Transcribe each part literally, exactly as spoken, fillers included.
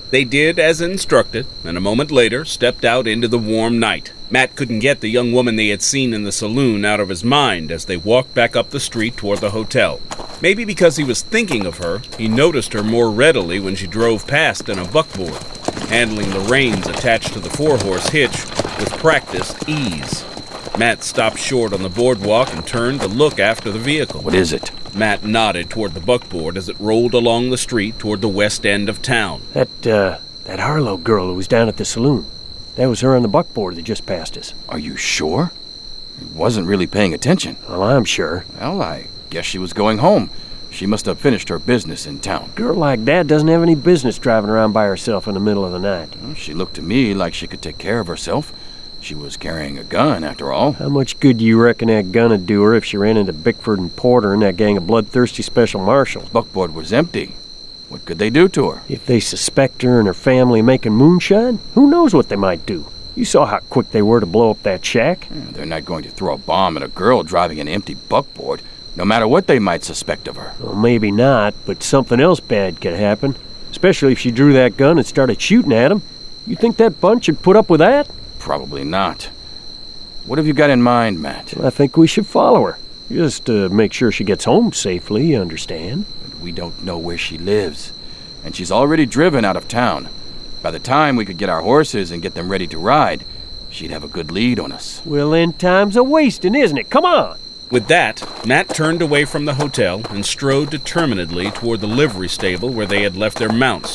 They did as instructed, and a moment later stepped out into the warm night. Matt couldn't get the young woman they had seen in the saloon out of his mind as they walked back up the street toward the hotel. Maybe because he was thinking of her, he noticed her more readily when she drove past in a buckboard, handling the reins attached to the four-horse hitch with practiced ease. Matt stopped short on the boardwalk and turned to look after the vehicle. What is it? Matt nodded toward the buckboard as it rolled along the street toward the west end of town. That, uh, that Harlow girl who was down at the saloon. That was her on the buckboard that just passed us. Are you sure? I wasn't really paying attention. Well, I'm sure. Well, I guess she was going home. She must have finished her business in town. A girl like that doesn't have any business driving around by herself in the middle of the night. Well, she looked to me like she could take care of herself. She was carrying a gun, after all. How much good do you reckon that gun would do her if she ran into Bickford and Porter and that gang of bloodthirsty special marshals? Buckboard was empty. What could they do to her? If they suspect her and her family making moonshine, who knows what they might do? You saw how quick they were to blow up that shack. Yeah, they're not going to throw a bomb at a girl driving an empty buckboard, no matter what they might suspect of her. Well, maybe not, but something else bad could happen. Especially if she drew that gun and started shooting at him. You think that bunch would put up with that? Probably not. What have you got in mind, Matt? Well, I think we should follow her. Just to make sure she gets home safely, you understand? But we don't know where she lives. And she's already driven out of town. By the time we could get our horses and get them ready to ride, she'd have a good lead on us. Well, then time's a-wasting, isn't it? Come on! With that, Matt turned away from the hotel and strode determinedly toward the livery stable where they had left their mounts.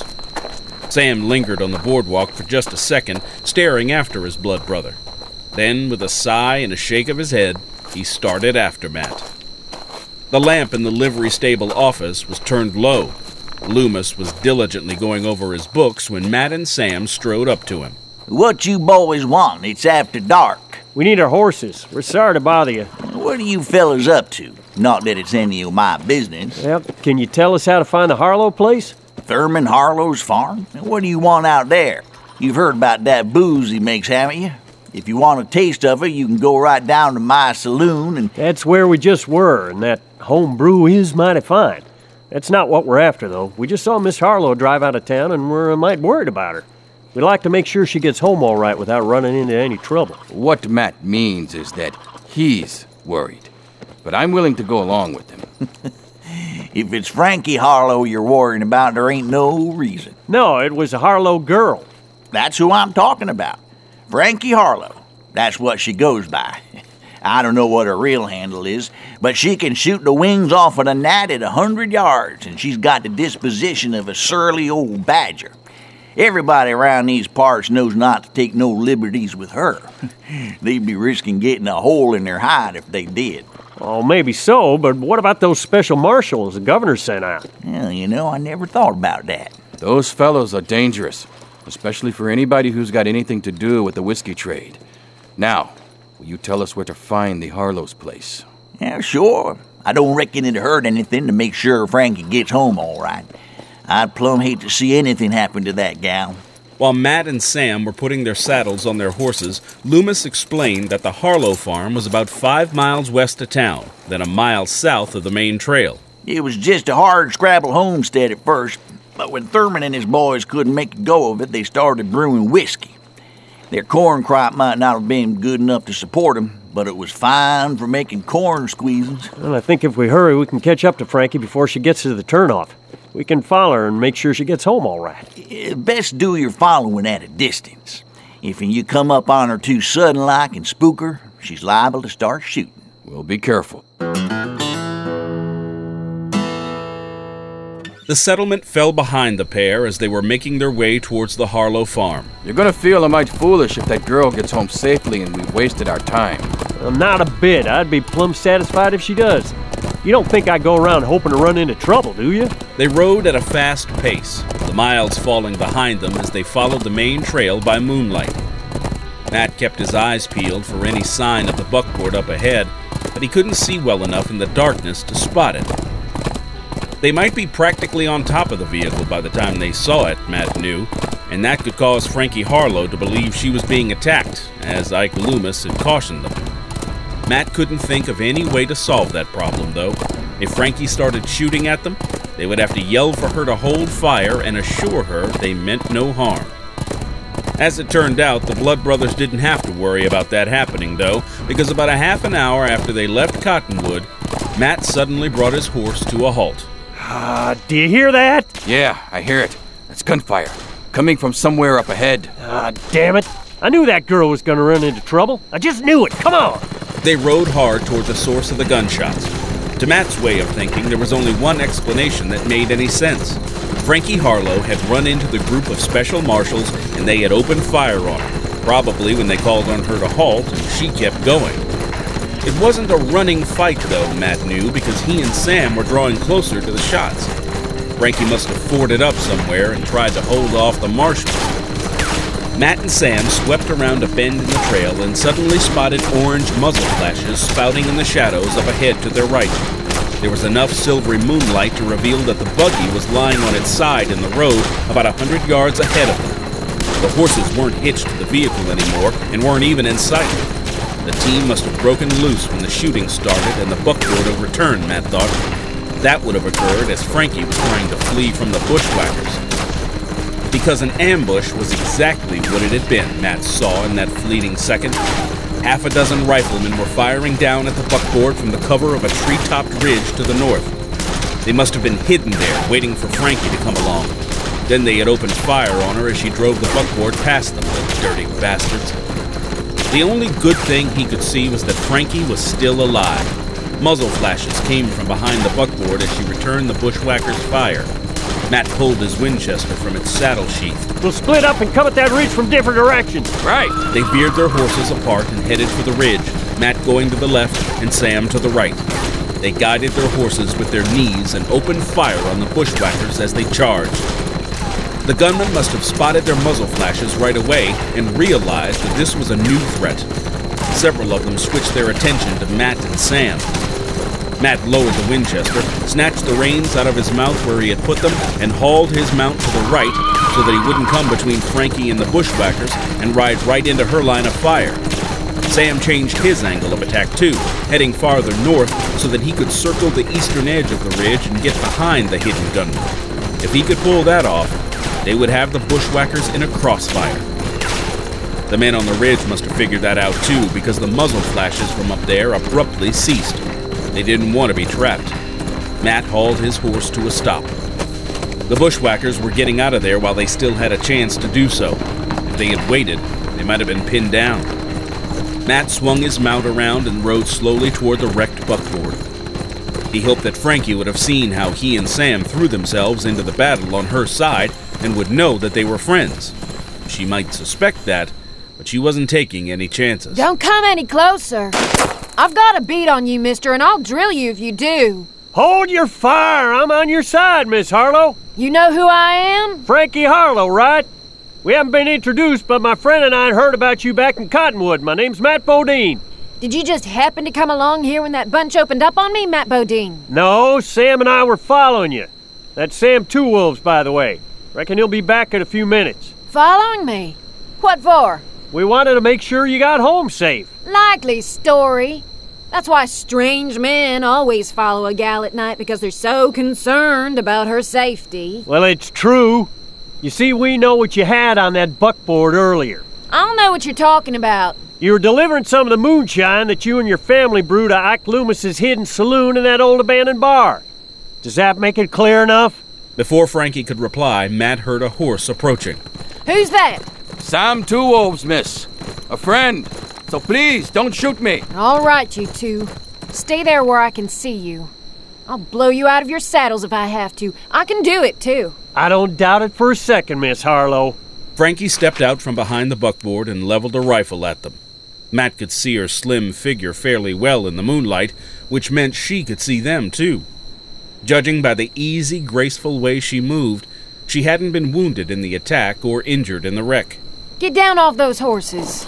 Sam lingered on the boardwalk for just a second, staring after his blood brother. Then, with a sigh and a shake of his head, he started after Matt. The lamp in the livery stable office was turned low. Loomis was diligently going over his books when Matt and Sam strode up to him. What you boys want? It's after dark. We need our horses. We're sorry to bother you. What are you fellas up to? Not that it's any of my business. Well, can you tell us how to find the Harlow place? Thurman Harlow's farm? What do you want out there? You've heard about that booze he makes, haven't you? If you want a taste of it, you can go right down to my saloon and... That's where we just were, and that home brew is mighty fine. That's not what we're after, though. We just saw Miss Harlow drive out of town, and we're a mite worried about her. We'd like to make sure she gets home all right without running into any trouble. What Matt means is that he's worried, but I'm willing to go along with him. If it's Frankie Harlow you're worrying about, there ain't no reason. No, it was a Harlow girl. That's who I'm talking about. Frankie Harlow. That's what she goes by. I don't know what her real handle is, but she can shoot the wings off of a gnat at a hundred yards, and she's got the disposition of a surly old badger. Everybody around these parts knows not to take no liberties with her. They'd be risking getting a hole in their hide if they did. Oh, maybe so, but what about those special marshals the governor sent out? Well, you know, I never thought about that. Those fellows are dangerous, especially for anybody who's got anything to do with the whiskey trade. Now, will you tell us where to find the Harlow's place? Yeah, sure. I don't reckon it'd hurt anything to make sure Frankie gets home all right. I'd plumb hate to see anything happen to that gal. While Matt and Sam were putting their saddles on their horses, Loomis explained that the Harlow farm was about five miles west of town, then a mile south of the main trail. It was just a hard-scrabble homestead at first, but when Thurman and his boys couldn't make a go of it, they started brewing whiskey. Their corn crop might not have been good enough to support them, but it was fine for making corn squeezins. Well, I think if we hurry, we can catch up to Frankie before she gets to the turnoff. We can follow her and make sure she gets home all right. Best do your following at a distance. If you come up on her too sudden-like and spook her, she's liable to start shooting. We'll be careful. The settlement fell behind the pair as they were making their way towards the Harlow farm. You're gonna feel a mite foolish if that girl gets home safely and we've wasted our time. Well, not a bit. I'd be plumb satisfied if she does. You don't think I go around hoping to run into trouble, do you? They rode at a fast pace, the miles falling behind them as they followed the main trail by moonlight. Matt kept his eyes peeled for any sign of the buckboard up ahead, but he couldn't see well enough in the darkness to spot it. They might be practically on top of the vehicle by the time they saw it, Matt knew, and that could cause Frankie Harlow to believe she was being attacked, as Ike Loomis had cautioned them. Matt couldn't think of any way to solve that problem, though. If Frankie started shooting at them, They would have to yell for her to hold fire and assure her they meant no harm. As it turned out, the Blood Brothers didn't have to worry about that happening, though, because about a half an hour after they left Cottonwood, Matt suddenly brought his horse to a halt. Ah, uh, do you hear that? Yeah, I hear it. That's gunfire, coming from somewhere up ahead. Ah, damn it. I knew that girl was going to run into trouble. I just knew it. Come on. They rode hard toward the source of the gunshots. To Matt's way of thinking, there was only one explanation that made any sense. Frankie Harlow had run into the group of special marshals and they had opened fire on her, probably when they called on her to halt and she kept going. It wasn't a running fight, though, Matt knew, because he and Sam were drawing closer to the shots. Frankie must have forded up somewhere and tried to hold off the marshals. Matt and Sam swept around a bend in the trail and suddenly spotted orange muzzle flashes spouting in the shadows up ahead to their right. There was enough silvery moonlight to reveal that the buggy was lying on its side in the road about a hundred yards ahead of them. The horses weren't hitched to the vehicle anymore and weren't even in sight. The team must have broken loose when the shooting started and the buckboard overturned, Matt thought. That would have occurred as Frankie was trying to flee from the bushwhackers. Because an ambush was exactly what it had been, Matt saw in that fleeting second. Half a dozen riflemen were firing down at the buckboard from the cover of a tree-topped ridge to the north. They must have been hidden there, waiting for Frankie to come along. Then they had opened fire on her as she drove the buckboard past them, the dirty bastards. The only good thing he could see was that Frankie was still alive. Muzzle flashes came from behind the buckboard as she returned the bushwhackers' fire. Matt pulled his Winchester from its saddle sheath. We'll split up and come at that ridge from different directions. Right. They veered their horses apart and headed for the ridge, Matt going to the left and Sam to the right. They guided their horses with their knees and opened fire on the bushwhackers as they charged. The gunmen must have spotted their muzzle flashes right away and realized that this was a new threat. Several of them switched their attention to Matt and Sam. Matt lowered the Winchester, snatched the reins out of his mouth where he had put them, and hauled his mount to the right so that he wouldn't come between Frankie and the bushwhackers and ride right into her line of fire. Sam changed his angle of attack too, heading farther north so that he could circle the eastern edge of the ridge and get behind the hidden gunmen. If he could pull that off, they would have the bushwhackers in a crossfire. The men on the ridge must have figured that out too, because the muzzle flashes from up there abruptly ceased. They didn't want to be trapped. Matt hauled his horse to a stop. The bushwhackers were getting out of there while they still had a chance to do so. If they had waited, they might have been pinned down. Matt swung his mount around and rode slowly toward the wrecked buckboard. He hoped that Frankie would have seen how he and Sam threw themselves into the battle on her side and would know that they were friends. She might suspect that, but she wasn't taking any chances. Don't come any closer. I've got a beat on you, mister, and I'll drill you if you do. Hold your fire. I'm on your side, Miss Harlow. You know who I am? Frankie Harlow, right? We haven't been introduced, but my friend and I heard about you back in Cottonwood. My name's Matt Bodine. Did you just happen to come along here when that bunch opened up on me, Matt Bodine? No, Sam and I were following you. That's Sam Two Wolves, by the way. Reckon he'll be back in a few minutes. Following me? What for? We wanted to make sure you got home safe. Likely story. That's why strange men always follow a gal at night, because they're so concerned about her safety. Well, it's true. You see, we know what you had on that buckboard earlier. I don't know what you're talking about. You were delivering some of the moonshine that you and your family brewed at Ike Loomis's hidden saloon in that old abandoned bar. Does that make it clear enough? Before Frankie could reply, Matt heard a horse approaching. Who's that? Sam Two Wolves, miss. A friend. So please, don't shoot me. All right, you two. Stay there where I can see you. I'll blow you out of your saddles if I have to. I can do it, too. I don't doubt it for a second, Miss Harlow. Frankie stepped out from behind the buckboard and leveled a rifle at them. Matt could see her slim figure fairly well in the moonlight, which meant she could see them, too. Judging by the easy, graceful way she moved, she hadn't been wounded in the attack or injured in the wreck. Get down off those horses.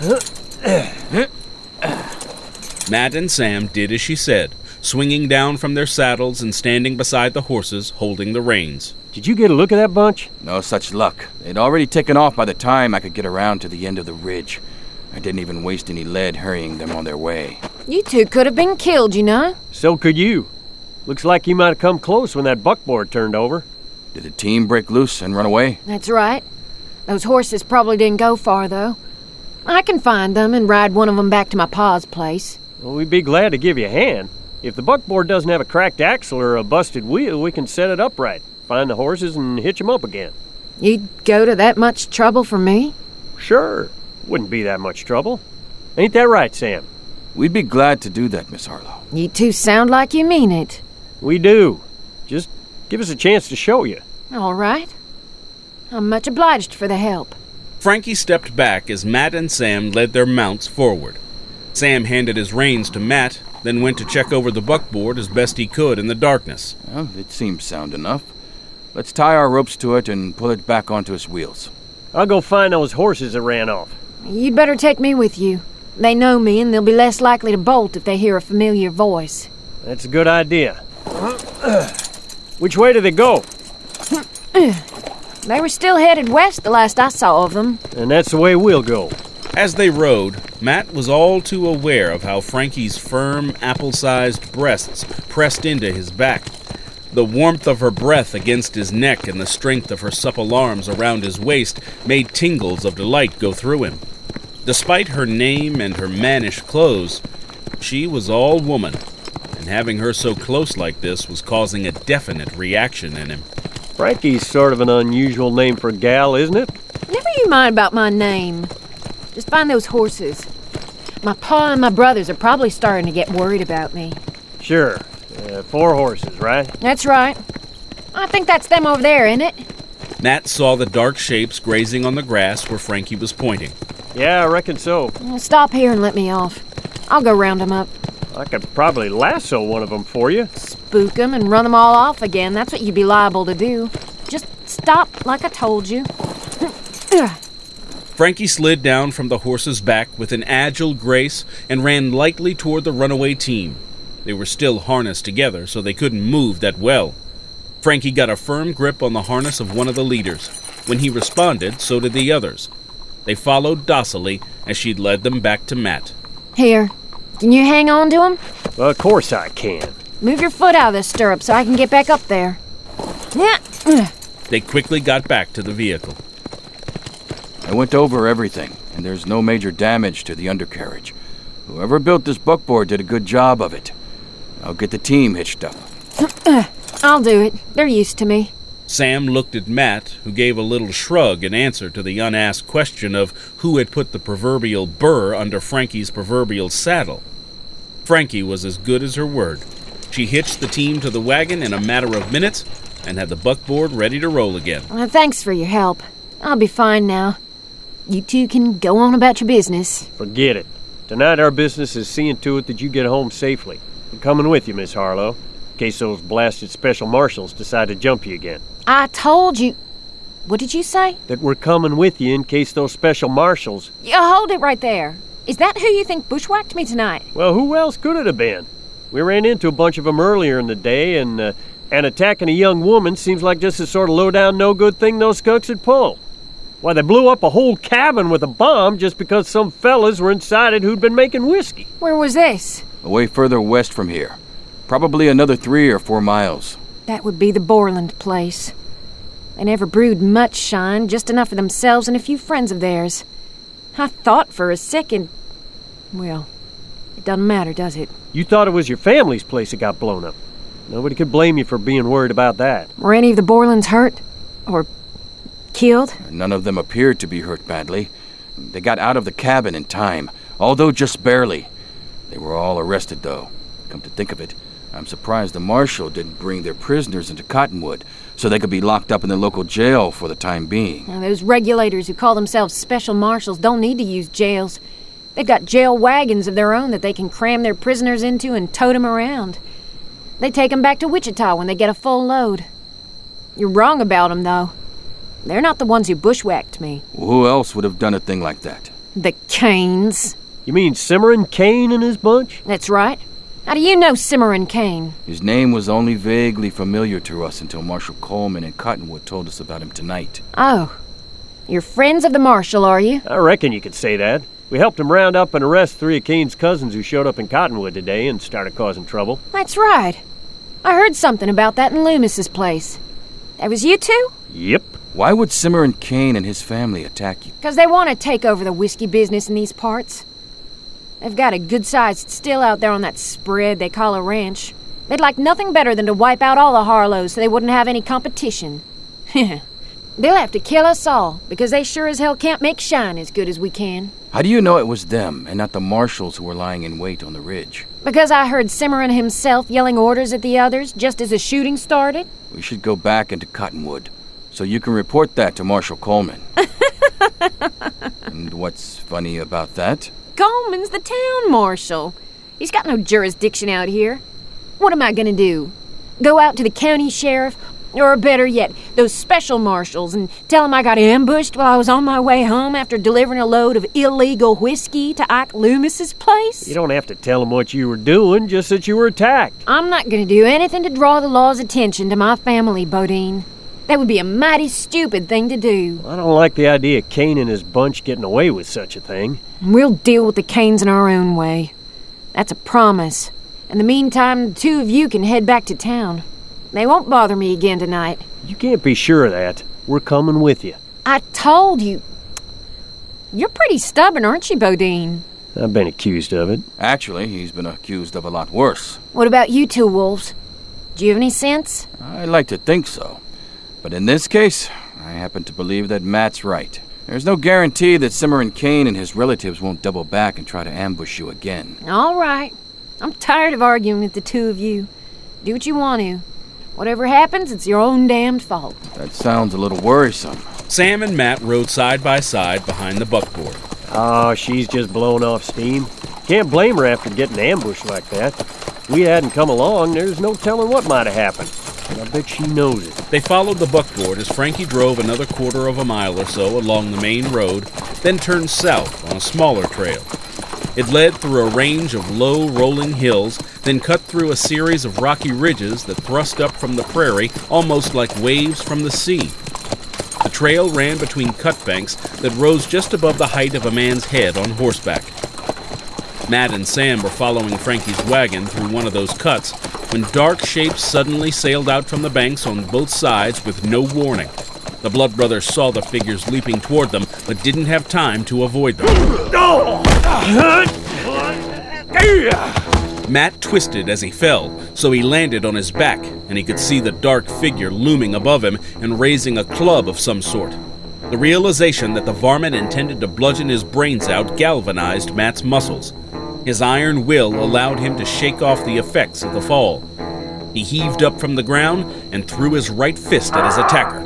Matt and Sam did as she said, swinging down from their saddles and standing beside the horses, holding the reins. Did you get a look at that bunch? No such luck. They'd already taken off by the time I could get around to the end of the ridge. I didn't even waste any lead hurrying them on their way. You two could have been killed, you know. So could you. Looks like you might have come close when that buckboard turned over. Did the team break loose and run away? That's right. Those horses probably didn't go far, though. I can find them and ride one of them back to my pa's place. Well, we'd be glad to give you a hand. If the buckboard doesn't have a cracked axle or a busted wheel, we can set it upright, find the horses, and hitch them up again. You'd go to that much trouble for me? Sure. Wouldn't be that much trouble. Ain't that right, Sam? We'd be glad to do that, Miss Harlow. You two sound like you mean it. We do. Just give us a chance to show you. All right. I'm much obliged for the help. Frankie stepped back as Matt and Sam led their mounts forward. Sam handed his reins to Matt, then went to check over the buckboard as best he could in the darkness. Well, it seems sound enough. Let's tie our ropes to it and pull it back onto its wheels. I'll go find those horses that ran off. You'd better take me with you. They know me, and they'll be less likely to bolt if they hear a familiar voice. That's a good idea. Which way do they go? They were still headed west the last I saw of them. And that's the way we'll go. As they rode, Matt was all too aware of how Frankie's firm, apple-sized breasts pressed into his back. The warmth of her breath against his neck and the strength of her supple arms around his waist made tingles of delight go through him. Despite her name and her mannish clothes, she was all woman, and having her so close like this was causing a definite reaction in him. Frankie's sort of an unusual name for a gal, isn't it? Never you mind about my name. Just find those horses. My pa and my brothers are probably starting to get worried about me. Sure. Uh, four horses, right? That's right. I think that's them over there, isn't it? Matt saw the dark shapes grazing on the grass where Frankie was pointing. Yeah, I reckon so. Well, stop here and let me off. I'll go round them up. I could probably lasso one of them for you. Spook them and run them all off again. That's what you'd be liable to do. Just stop like I told you. Frankie slid down from the horse's back with an agile grace and ran lightly toward the runaway team. They were still harnessed together, so they couldn't move that well. Frankie got a firm grip on the harness of one of the leaders. When he responded, so did the others. They followed docilely as she'd led them back to Matt. Here, can you hang on to him? Well, of course I can. Move your foot out of the stirrup so I can get back up there. Yeah. They quickly got back to the vehicle. I went over everything, and there's no major damage to the undercarriage. Whoever built this buckboard did a good job of it. I'll get the team hitched up. I'll do it. They're used to me. Sam looked at Matt, who gave a little shrug in answer to the unasked question of who had put the proverbial burr under Frankie's proverbial saddle. Frankie was as good as her word. She hitched the team to the wagon in a matter of minutes and had the buckboard ready to roll again. Well, thanks for your help. I'll be fine now. You two can go on about your business. Forget it. Tonight our business is seeing to it that you get home safely. I'm coming with you, Miss Harlow, in case those blasted special marshals decide to jump you again. I told you... What did you say? That we're coming with you in case those special marshals... You hold it right there. Is that who you think bushwhacked me tonight? Well, who else could it have been? We ran into a bunch of them earlier in the day, and, uh, and attacking a young woman seems like just the sort of low-down, no-good thing those skunks would pull. Why, they blew up a whole cabin with a bomb just because some fellas were inside it who'd been making whiskey. Where was this? Away further west from here. Probably another three or four miles. That would be the Borland place. They never brewed much shine, just enough for themselves and a few friends of theirs. I thought for a second... Well, it doesn't matter, does it? You thought it was your family's place that got blown up. Nobody could blame you for being worried about that. Were any of the Borlands hurt? Or killed? None of them appeared to be hurt badly. They got out of the cabin in time, although just barely. They were all arrested, though. Come to think of it, I'm surprised the marshal didn't bring their prisoners into Cottonwood so they could be locked up in the local jail for the time being. Now, those regulators who call themselves special marshals don't need to use jails. They've got jail wagons of their own that they can cram their prisoners into and tote them around. They take them back to Wichita when they get a full load. You're wrong about them, though. They're not the ones who bushwhacked me. Well, who else would have done a thing like that? The Canes. You mean Cimarron Kane and his bunch? That's right. How do you know Cimarron Kane? His name was only vaguely familiar to us until Marshal Coleman in Cottonwood told us about him tonight. Oh. You're friends of the marshal, are you? I reckon you could say that. We helped him round up and arrest three of Kane's cousins who showed up in Cottonwood today and started causing trouble. That's right. I heard something about that in Loomis's place. That was you two? Yep. Why would Cimarron Kane and his family attack you? Because they want to take over the whiskey business in these parts. They've got a good-sized still out there on that spread they call a ranch. They'd like nothing better than to wipe out all the Harlows so they wouldn't have any competition. They'll have to kill us all, because they sure as hell can't make shine as good as we can. How do you know it was them and not the marshals who were lying in wait on the ridge? Because I heard Cimarron himself yelling orders at the others just as the shooting started. We should go back into Cottonwood, so you can report that to Marshal Coleman. And what's funny about that? Coleman's the town marshal. He's got no jurisdiction out here. What am I gonna do? Go out to the county sheriff? Or better yet, those special marshals and tell them I got ambushed while I was on my way home after delivering a load of illegal whiskey to Ike Loomis's place? You don't have to tell them what you were doing, just that you were attacked. I'm not gonna do anything to draw the law's attention to my family, Bodine. That would be a mighty stupid thing to do. I don't like the idea of Kane and his bunch getting away with such a thing. We'll deal with the Canes in our own way. That's a promise. In the meantime, the two of you can head back to town. They won't bother me again tonight. You can't be sure of that. We're coming with you. I told you. You're pretty stubborn, aren't you, Bodine? I've been accused of it. Actually, he's been accused of a lot worse. What about you two wolves? Do you have any sense? I like to think so. But in this case, I happen to believe that Matt's right. There's no guarantee that Cimarron Kane and his relatives won't double back and try to ambush you again. All right. I'm tired of arguing with the two of you. Do what you want to. Whatever happens, it's your own damned fault. That sounds a little worrisome. Sam and Matt rode side by side behind the buckboard. Oh, she's just blowing off steam. Can't blame her after getting ambushed like that. If we hadn't come along, there's no telling what might have happened. And I bet she knows it. They followed the buckboard as Frankie drove another quarter of a mile or so along the main road, then turned south on a smaller trail. It led through a range of low, rolling hills, then cut through a series of rocky ridges that thrust up from the prairie almost like waves from the sea. The trail ran between cut banks that rose just above the height of a man's head on horseback. Matt and Sam were following Frankie's wagon through one of those cuts when dark shapes suddenly sailed out from the banks on both sides with no warning. The Blood Brothers saw the figures leaping toward them, but didn't have time to avoid them. Matt twisted as he fell, so he landed on his back, and he could see the dark figure looming above him and raising a club of some sort. The realization that the varmint intended to bludgeon his brains out galvanized Matt's muscles. His iron will allowed him to shake off the effects of the fall. He heaved up from the ground and threw his right fist at his attacker.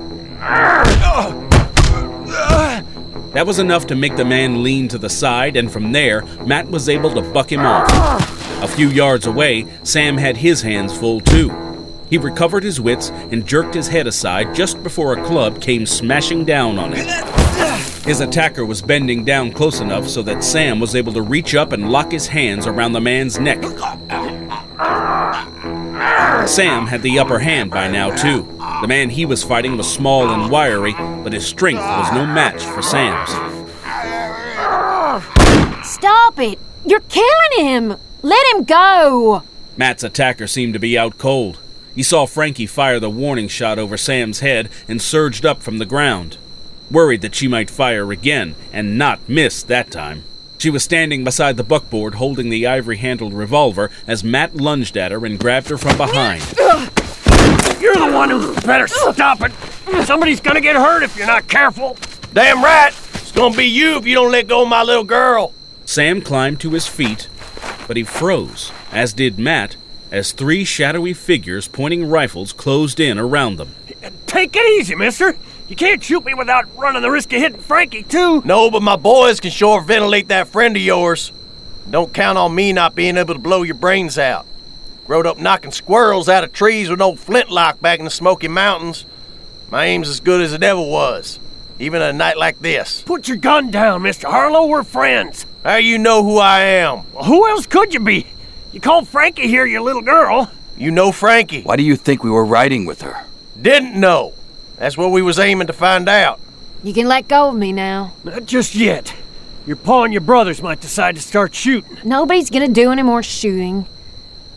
That was enough to make the man lean to the side, and from there, Matt was able to buck him off. A few yards away, Sam had his hands full too. He recovered his wits and jerked his head aside just before a club came smashing down on him. His attacker was bending down close enough so that Sam was able to reach up and lock his hands around the man's neck. Sam had the upper hand by now, too. The man he was fighting was small and wiry, but his strength was no match for Sam's. Stop it! You're killing him! Let him go! Matt's attacker seemed to be out cold. He saw Frankie fire the warning shot over Sam's head and surged up from the ground. Worried that she might fire again, and not miss that time. She was standing beside the buckboard holding the ivory-handled revolver as Matt lunged at her and grabbed her from behind. You're the one who better stop it. Somebody's gonna get hurt if you're not careful. Damn right. It's gonna be you if you don't let go of my little girl. Sam climbed to his feet, but he froze, as did Matt, as three shadowy figures pointing rifles closed in around them. Take it easy, mister. You can't shoot me without running the risk of hitting Frankie, too. No, but my boys can sure ventilate that friend of yours. Don't count on me not being able to blow your brains out. Growed up knocking squirrels out of trees with no flintlock back in the Smoky Mountains. My aim's as good as it ever was, even on a night like this. Put your gun down, Mister Harlow. We're friends. How you know who I am? Well, who else could you be? You called Frankie here your little girl. You know Frankie. Why do you think we were riding with her? Didn't know. That's what we was aiming to find out. You can let go of me now. Not just yet. Your pa and your brothers might decide to start shooting. Nobody's gonna do any more shooting.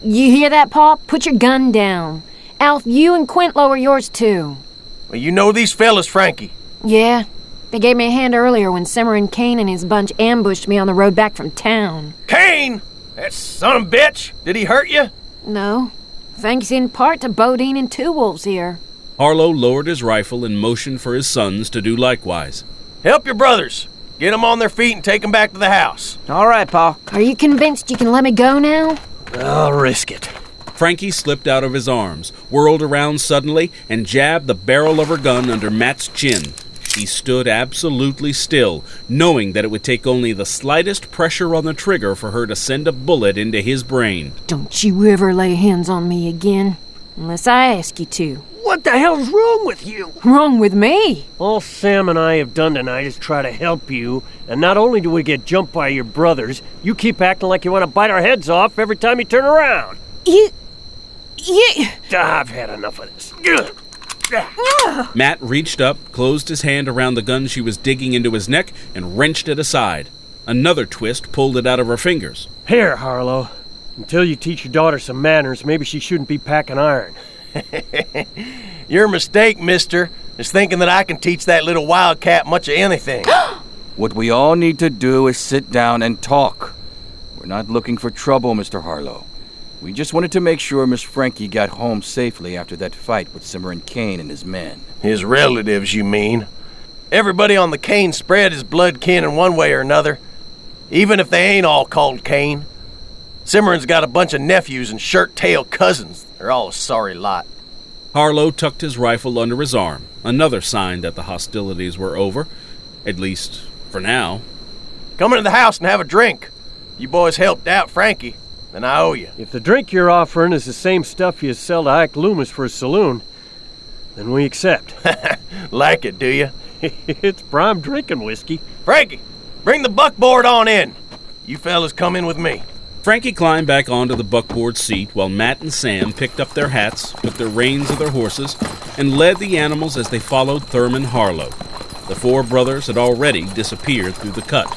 You hear that, Pop? Put your gun down. Alf, you and Quint lower yours too. Well, you know these fellas, Frankie. Yeah. They gave me a hand earlier when Cimarron Kane and his bunch ambushed me on the road back from town. Kane! That son of a bitch! Did he hurt you? No. Thanks in part to Bodine and Two Wolves here. Harlow lowered his rifle and motioned for his sons to do likewise. Help your brothers. Get them on their feet and take them back to the house. All right, Pa. Are you convinced you can let me go now? I'll risk it. Frankie slipped out of his arms, whirled around suddenly, and jabbed the barrel of her gun under Matt's chin. He stood absolutely still, knowing that it would take only the slightest pressure on the trigger for her to send a bullet into his brain. Don't you ever lay hands on me again, unless I ask you to. What the hell's wrong with you? Wrong with me? All Sam and I have done tonight is try to help you, and not only do we get jumped by your brothers, you keep acting like you want to bite our heads off every time you turn around. You... you... I've had enough of this. Matt reached up, closed his hand around the gun she was digging into his neck, and wrenched it aside. Another twist pulled it out of her fingers. Here, Harlow. Until you teach your daughter some manners, maybe she shouldn't be packing iron. Your mistake, mister, is thinking that I can teach that little wildcat much of anything. What we all need to do is sit down and talk. We're not looking for trouble, Mister Harlow. We just wanted to make sure Miss Frankie got home safely after that fight with Cimarron Kane and his men. His relatives, you mean? Everybody on the Kane spread is blood kin in one way or another, even if they ain't all called Kane. Cimarron's got a bunch of nephews and shirt-tail cousins. They're all a sorry lot. Harlow tucked his rifle under his arm, another sign that the hostilities were over, at least for now. Come into the house and have a drink. You boys helped out Frankie, then I owe you. If the drink you're offering is the same stuff you sell to Ike Loomis for a saloon, then we accept. Like it, do you? It's prime drinking whiskey. Frankie, bring the buckboard on in. You fellas come in with me. Frankie climbed back onto the buckboard seat while Matt and Sam picked up their hats, took the reins of their horses, and led the animals as they followed Thurman Harlow. The four brothers had already disappeared through the cut.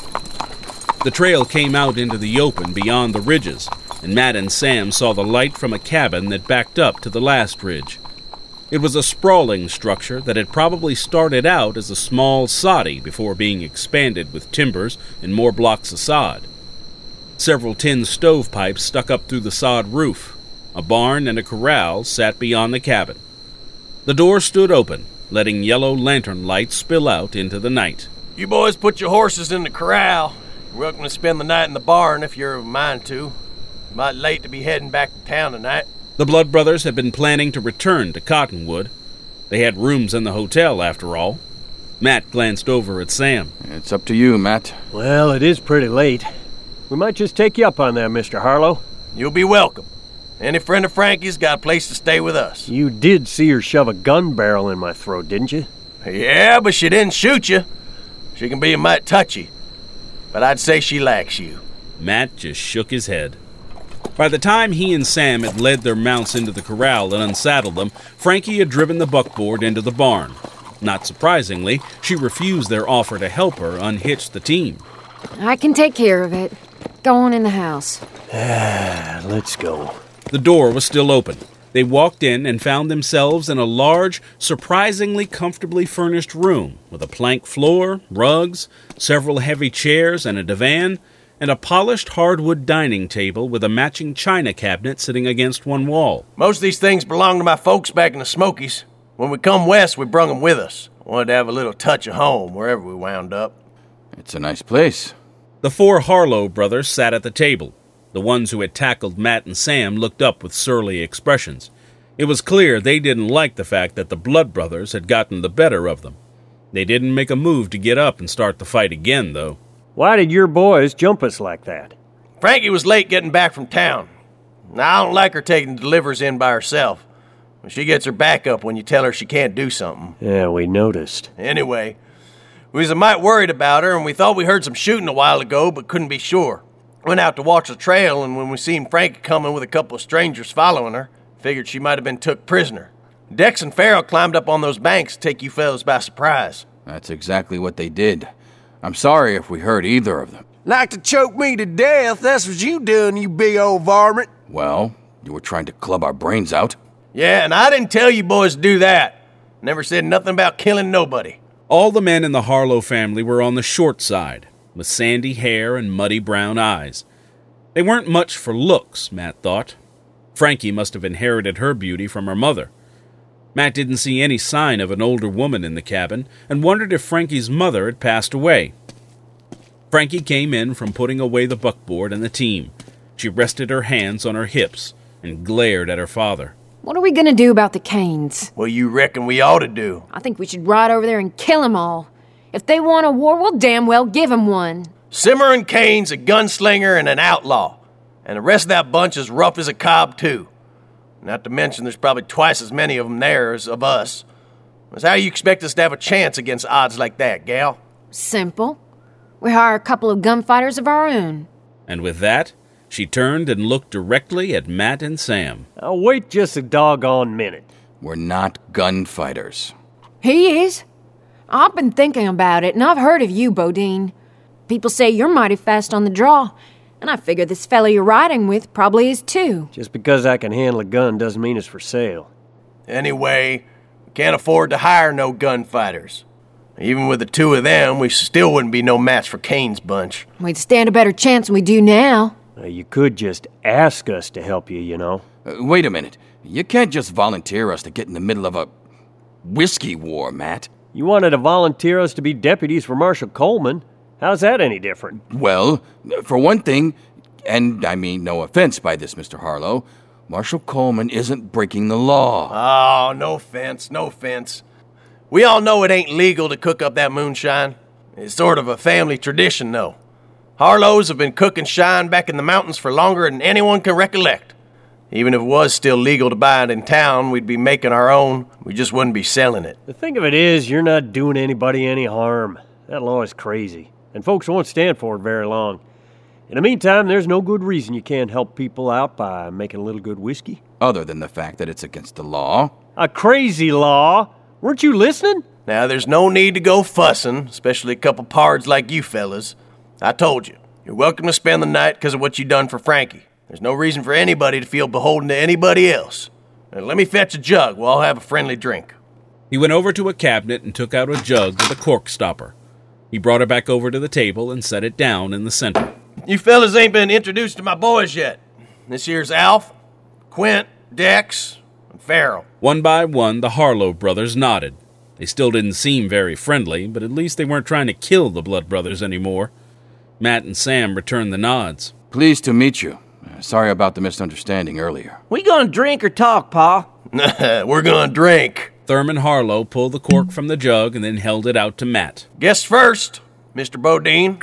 The trail came out into the open beyond the ridges, and Matt and Sam saw the light from a cabin that backed up to the last ridge. It was a sprawling structure that had probably started out as a small soddy before being expanded with timbers and more blocks of sod. Several tin stovepipes stuck up through the sod roof. A barn and a corral sat beyond the cabin. The door stood open, letting yellow lantern lights spill out into the night. You boys put your horses in the corral. You're welcome to spend the night in the barn if you're of a mind to. Might late to be heading back to town tonight. The Blood brothers had been planning to return to Cottonwood. They had rooms in the hotel, after all. Matt glanced over at Sam. It's up to you, Matt. Well, it is pretty late. We might just take you up on that, Mister Harlow. You'll be welcome. Any friend of Frankie's got a place to stay with us. You did see her shove a gun barrel in my throat, didn't you? Yeah, but she didn't shoot you. She can be a mite touchy. But I'd say she likes you. Matt just shook his head. By the time he and Sam had led their mounts into the corral and unsaddled them, Frankie had driven the buckboard into the barn. Not surprisingly, she refused their offer to help her unhitch the team. I can take care of it. Go on in the house. Ah, let's go. The door was still open. They walked in and found themselves in a large, surprisingly comfortably furnished room with a plank floor, rugs, several heavy chairs and a divan, and a polished hardwood dining table with a matching china cabinet sitting against one wall. Most of these things belong to my folks back in the Smokies. When we come west, we brung them with us. Wanted to have a little touch of home wherever we wound up. It's a nice place. The four Harlow brothers sat at the table. The ones who had tackled Matt and Sam looked up with surly expressions. It was clear they didn't like the fact that the Blood brothers had gotten the better of them. They didn't make a move to get up and start the fight again, though. Why did your boys jump us like that? Frankie was late getting back from town. Now, I don't like her taking the delivers in by herself. She gets her back up when you tell her she can't do something. Yeah, we noticed. Anyway, we was a mite worried about her, and we thought we heard some shooting a while ago, but couldn't be sure. Went out to watch the trail, and when we seen Frankie coming with a couple of strangers following her, figured she might have been took prisoner. Dex and Farrell climbed up on those banks to take you fellas by surprise. That's exactly what they did. I'm sorry if we hurt either of them. Like to choke me to death, that's what you done, you big old varmint. Well, you were trying to club our brains out. Yeah, and I didn't tell you boys to do that. Never said nothing about killing nobody. All the men in the Harlow family were on the short side, with sandy hair and muddy brown eyes. They weren't much for looks, Matt thought. Frankie must have inherited her beauty from her mother. Matt didn't see any sign of an older woman in the cabin and wondered if Frankie's mother had passed away. Frankie came in from putting away the buckboard and the team. She rested her hands on her hips and glared at her father. What are we gonna do about the Canes? What you reckon we ought to do? I think we should ride over there and kill 'em all. If they want a war, we'll damn well give 'em one. Cimarron Kane's a gunslinger and an outlaw. And the rest of that bunch is rough as a cob, too. Not to mention there's probably twice as many of them there as of us. So how you expect us to have a chance against odds like that, gal? Simple. We hire a couple of gunfighters of our own. And with that, she turned and looked directly at Matt and Sam. Now wait just a doggone minute. We're not gunfighters. He is. I've been thinking about it, and I've heard of you, Bodine. People say you're mighty fast on the draw, and I figure this fella you're riding with probably is too. Just because I can handle a gun doesn't mean it's for sale. Anyway, we can't afford to hire no gunfighters. Even with the two of them, we still wouldn't be no match for Kane's bunch. We'd stand a better chance than we do now. Now, you could just ask us to help you, you know. Uh, wait a minute. You can't just volunteer us to get in the middle of a whiskey war, Matt. You wanted to volunteer us to be deputies for Marshal Coleman. How's that any different? Well, for one thing, and I mean no offense by this, Mister Harlow, Marshal Coleman isn't breaking the law. Oh, no offense, no offense. We all know it ain't legal to cook up that moonshine. It's sort of a family tradition, though. Harlows have been cooking shine back in the mountains for longer than anyone can recollect. Even if it was still legal to buy it in town, we'd be making our own. We just wouldn't be selling it. The thing of it is, you're not doing anybody any harm. That law is crazy, and folks won't stand for it very long. In the meantime, there's no good reason you can't help people out by making a little good whiskey. Other than the fact that it's against the law. A crazy law? Weren't you listening? Now, there's no need to go fussing, especially a couple pards like you fellas. I told you, you're welcome to spend the night because of what you done for Frankie. There's no reason for anybody to feel beholden to anybody else. Now, let me fetch a jug. We'll all have a friendly drink. He went over to a cabinet and took out a jug with a cork stopper. He brought it back over to the table and set it down in the center. You fellas ain't been introduced to my boys yet. This here's Alf, Quint, Dex, and Farrell. One by one, the Harlow brothers nodded. They still didn't seem very friendly, but at least they weren't trying to kill the Blood brothers anymore. Matt and Sam returned the nods. Pleased to meet you. Uh, sorry about the misunderstanding earlier. We gonna drink or talk, Pa? We're gonna drink. Thurman Harlow pulled the cork from the jug and then held it out to Matt. Guess first, Mister Bodine.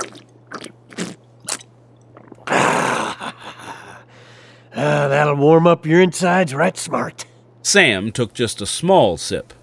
Ah, that'll warm up your insides right smart. Sam took just a small sip.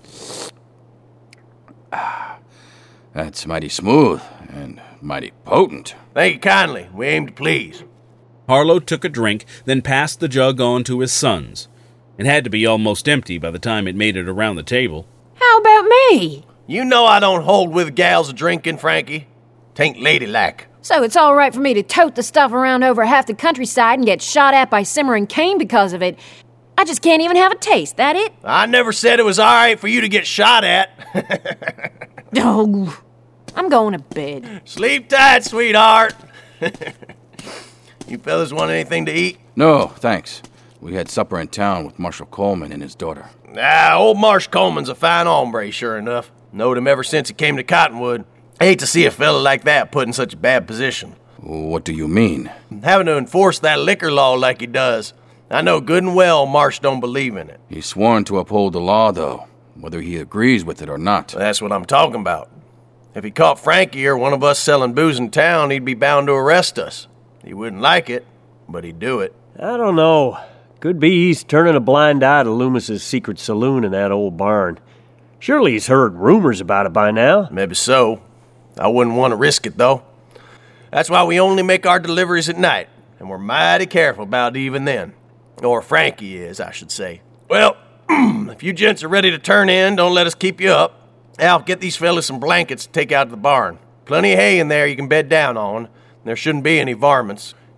That's mighty smooth and mighty potent. Thank you kindly. We aim to please. Harlow took a drink, then passed the jug on to his sons. It had to be almost empty by the time it made it around the table. How about me? You know I don't hold with gals drinking, Frankie. Tain't ladylike. So it's all right for me to tote the stuff around over half the countryside and get shot at by Cimarron Kane because of it. I just can't even have a taste, that it? I never said it was all right for you to get shot at. Oh, I'm going to bed. Sleep tight, sweetheart. You fellas want anything to eat? No, thanks. We had supper in town with Marshal Coleman and his daughter. Ah, old Marsh Coleman's a fine hombre, sure enough. Knowed him ever since he came to Cottonwood. I hate to see a fella like that put in such a bad position. What do you mean? Having to enforce that liquor law like he does. I know good and well Marsh don't believe in it. He's sworn to uphold the law, though, whether he agrees with it or not. That's what I'm talking about. If he caught Frankie or one of us selling booze in town, he'd be bound to arrest us. He wouldn't like it, but he'd do it. I don't know. Could be he's turning a blind eye to Loomis's secret saloon in that old barn. Surely he's heard rumors about it by now. Maybe so. I wouldn't want to risk it, though. That's why we only make our deliveries at night, and we're mighty careful about it even then. Or Frankie is, I should say. Well, if you gents are ready to turn in, don't let us keep you up. Al, get these fellas some blankets to take out to the barn. Plenty of hay in there you can bed down on. There shouldn't be any varmints.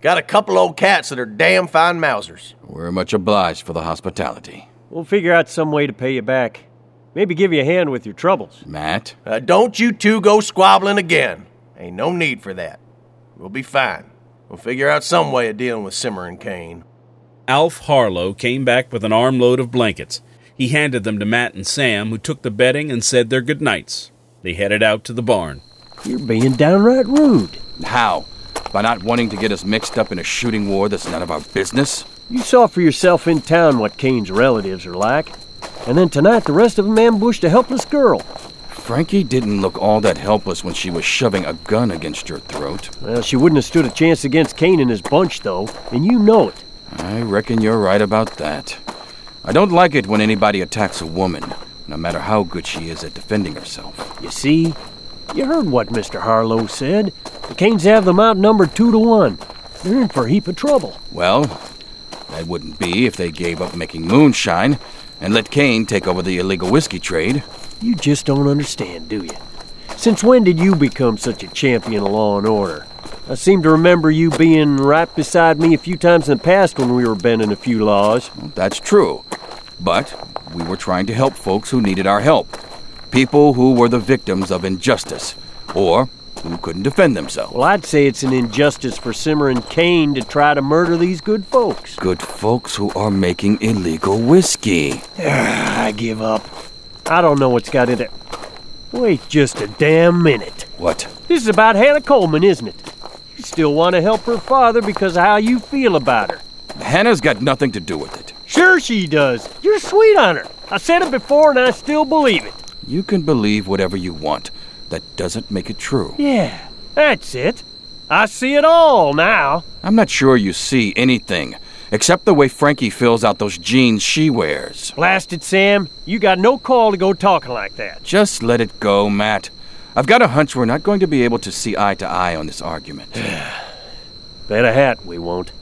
Got a couple old cats that are damn fine mousers. We're much obliged for the hospitality. We'll figure out some way to pay you back. Maybe give you a hand with your troubles. Matt? Uh, don't you two go squabbling again. Ain't no need for that. We'll be fine. We'll figure out some way of dealing with Simmer and Kane. Alf Harlow came back with an armload of blankets. He handed them to Matt and Sam, who took the bedding and said their goodnights. They headed out to the barn. You're being downright rude. How? By not wanting to get us mixed up in a shooting war that's none of our business? You saw for yourself in town what Kane's relatives are like. And then tonight the rest of them ambushed a helpless girl. Frankie didn't look all that helpless when she was shoving a gun against your throat. Well, she wouldn't have stood a chance against Kane and his bunch, though, and you know it. I reckon you're right about that. I don't like it when anybody attacks a woman, no matter how good she is at defending herself. You see? You heard what Mister Harlow said. The Kanes have them outnumbered two to one. They're in for a heap of trouble. Well, that wouldn't be if they gave up making moonshine and let Kane take over the illegal whiskey trade. You just don't understand, do you? Since when did you become such a champion of law and order? I seem to remember you being right beside me a few times in the past when we were bending a few laws. Well, that's true. But we were trying to help folks who needed our help. People who were the victims of injustice, or who couldn't defend themselves. Well, I'd say it's an injustice for Simmer and Kane to try to murder these good folks. Good folks who are making illegal whiskey. I give up. I don't know what's got into... Wait just a damn minute. What? This is about Hannah Coleman, isn't it? You still want to help her father because of how you feel about her. Hannah's got nothing to do with it. Sure she does. You're sweet on her. I said it before and I still believe it. You can believe whatever you want. That doesn't make it true. Yeah, that's it. I see it all now. I'm not sure you see anything, except the way Frankie fills out those jeans she wears. Blast it, Sam. You got no call to go talking like that. Just let it go, Matt. I've got a hunch we're not going to be able to see eye to eye on this argument. Bet a hat we won't.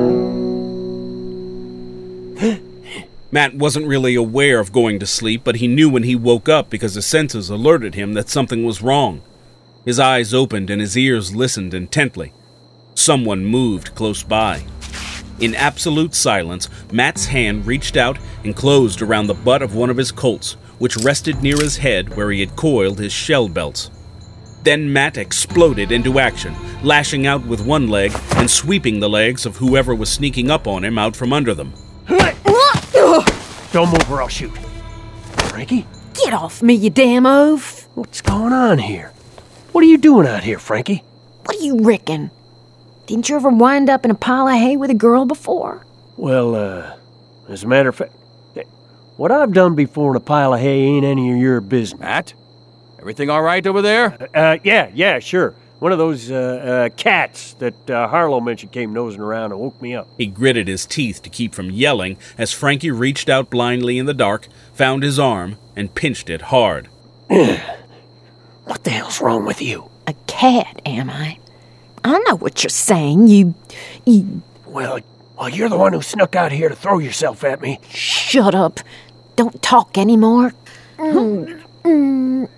Matt wasn't really aware of going to sleep, but he knew when he woke up because his senses alerted him that something was wrong. His eyes opened and his ears listened intently. Someone moved close by. In absolute silence, Matt's hand reached out and closed around the butt of one of his Colts, which rested near his head where he had coiled his shell belts. Then Matt exploded into action, lashing out with one leg and sweeping the legs of whoever was sneaking up on him out from under them. Don't move or I'll shoot. Frankie? Get off me, you damn oaf! What's going on here? What are you doing out here, Frankie? What do you reckon? Didn't you ever wind up in a pile of hay with a girl before? Well, uh, as a matter of fact, what I've done before in a pile of hay ain't any of your business. Matt? Everything all right over there? Uh, yeah, yeah, sure. One of those, uh, uh, cats that uh, Harlow mentioned came nosing around and woke me up. He gritted his teeth to keep from yelling as Frankie reached out blindly in the dark, found his arm, and pinched it hard. What the hell's wrong with you? A cat, am I? I know what you're saying, you... you... Well, well, you're the one who snuck out here to throw yourself at me. Shut up. Don't talk anymore. Mm. Mm.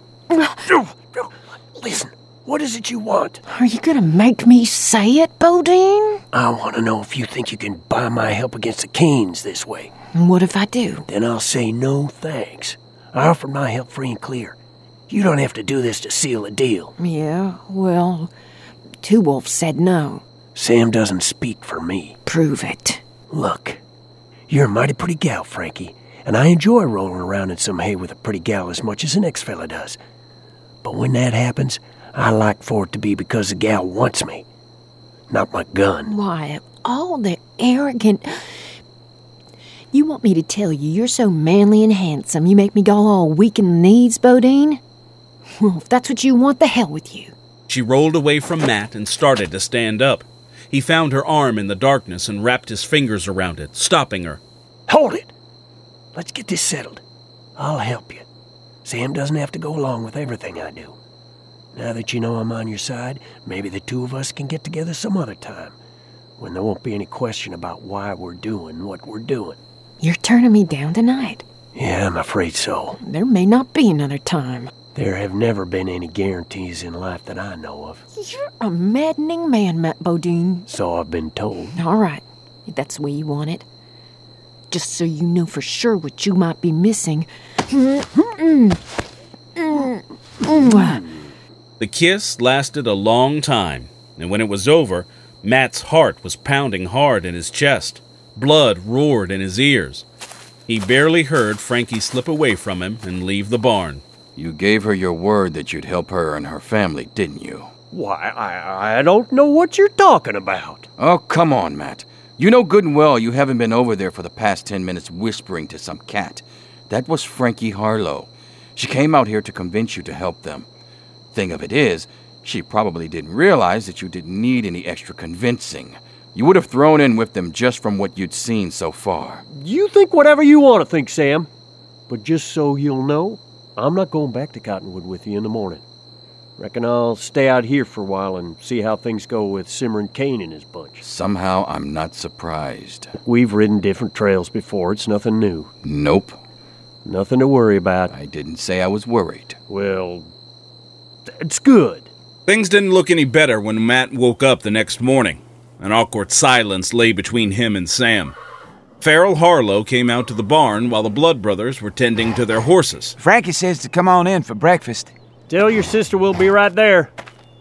Listen, what is it you want? Are you gonna make me say it, Bodine? I want to know if you think you can buy my help against the Kanes this way. What if I do? Then I'll say no thanks. I offered my help free and clear. You don't have to do this to seal a deal. Yeah, well, Two Wolf said no. Sam doesn't speak for me. Prove it. Look, you're a mighty pretty gal, Frankie, and I enjoy rolling around in some hay with a pretty gal as much as the next fella does. But when that happens, I like for it to be because the gal wants me, not my gun. Why, all the arrogant... You want me to tell you you're so manly and handsome you make me go all weak in the knees, Bodine? Well, if that's what you want, the hell with you. She rolled away from Matt and started to stand up. He found her arm in the darkness and wrapped his fingers around it, stopping her. Hold it! Let's get this settled. I'll help you. Sam doesn't have to go along with everything I do. Now that you know I'm on your side, maybe the two of us can get together some other time, when there won't be any question about why we're doing what we're doing. You're turning me down tonight. Yeah, I'm afraid so. There may not be another time. There have never been any guarantees in life that I know of. You're a maddening man, Matt Bodine. So I've been told. All right, if that's the way you want it. Just so you know for sure what you might be missing. The kiss lasted a long time, and when it was over, Matt's heart was pounding hard in his chest. Blood roared in his ears. He barely heard Frankie slip away from him and leave the barn. You gave her your word that you'd help her and her family, didn't you? Why, I, I don't know what you're talking about. Oh, come on, Matt. You know good and well you haven't been over there for the past ten minutes whispering to some cat. That was Frankie Harlow. She came out here to convince you to help them. Thing of it is, she probably didn't realize that you didn't need any extra convincing. You would have thrown in with them just from what you'd seen so far. You think whatever you want to think, Sam. But just so you'll know, I'm not going back to Cottonwood with you in the morning. Reckon I'll stay out here for a while and see how things go with Cimarron Kane and his bunch. Somehow I'm not surprised. We've ridden different trails before. It's nothing new. Nope. Nothing to worry about. I didn't say I was worried. Well, it's good. Things didn't look any better when Matt woke up the next morning. An awkward silence lay between him and Sam. Farrell Harlow came out to the barn while the Blood brothers were tending to their horses. Frankie says to come on in for breakfast. Tell your sister we'll be right there.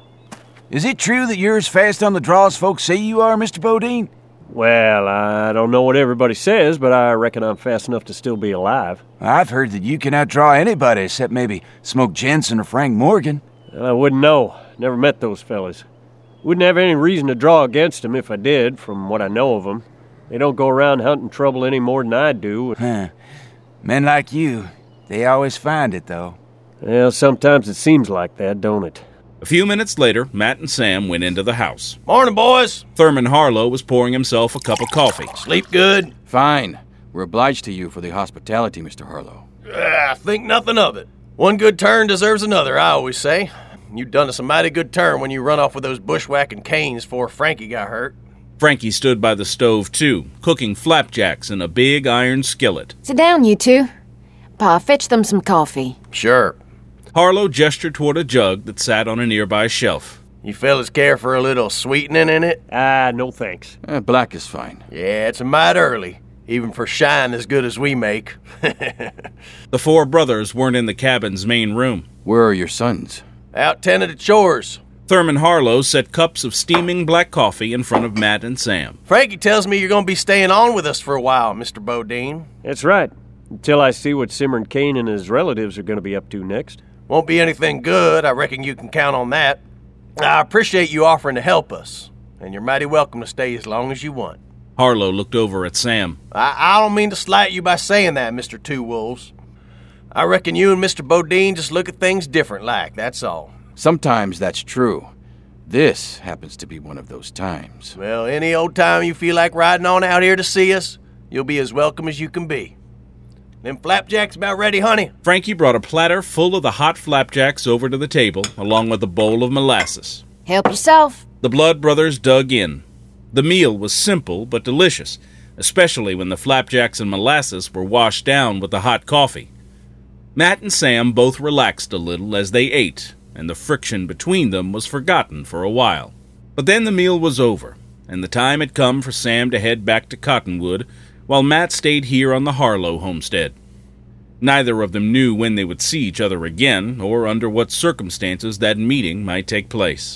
Is it true that you're as fast on the draw as folks say you are, Mister Bodine? Well, I don't know what everybody says, but I reckon I'm fast enough to still be alive. I've heard that you can outdraw anybody except maybe Smoke Jensen or Frank Morgan. Well, I wouldn't know. Never met those fellas. Wouldn't have any reason to draw against them if I did, from what I know of them. They don't go around hunting trouble any more than I do. Huh. Men like you, they always find it, though. Well, sometimes it seems like that, don't it? A few minutes later, Matt and Sam went into the house. Morning, boys. Thurman Harlow was pouring himself a cup of coffee. Sleep good? Fine. We're obliged to you for the hospitality, Mister Harlow. Ah, think nothing of it. One good turn deserves another, I always say. You've done us a mighty good turn when you run off with those bushwhacking canes before Frankie got hurt. Frankie stood by the stove, too, cooking flapjacks in a big iron skillet. Sit down, you two. Pa, fetch them some coffee. Sure. Harlow gestured toward a jug that sat on a nearby shelf. You fellas care for a little sweetening in it? Ah, no thanks. Eh, black is fine. Yeah, it's a mite early, even for shine as good as we make. The four brothers weren't in the cabin's main room. Where are your sons? Out tending to chores. Thurman Harlow set cups of steaming black coffee in front of Matt and Sam. Frankie tells me you're going to be staying on with us for a while, Mister Bodine. That's right. Until I see what Cimarron Kane and his relatives are going to be up to next. Won't be anything good. I reckon you can count on that. I appreciate you offering to help us, and you're mighty welcome to stay as long as you want. Harlow looked over at Sam. I, I don't mean to slight you by saying that, Mister Two Wolves. I reckon you and Mister Bodine just look at things different like, that's all. Sometimes that's true. This happens to be one of those times. Well, any old time you feel like riding on out here to see us, you'll be as welcome as you can be. Them flapjacks about ready, honey? Frankie brought a platter full of the hot flapjacks over to the table, along with a bowl of molasses. Help yourself. The Blood brothers dug in. The meal was simple but delicious, especially when the flapjacks and molasses were washed down with the hot coffee. Matt and Sam both relaxed a little as they ate, and the friction between them was forgotten for a while. But then the meal was over, and the time had come for Sam to head back to Cottonwood, while Matt stayed here on the Harlow homestead. Neither of them knew when they would see each other again, or under what circumstances that meeting might take place.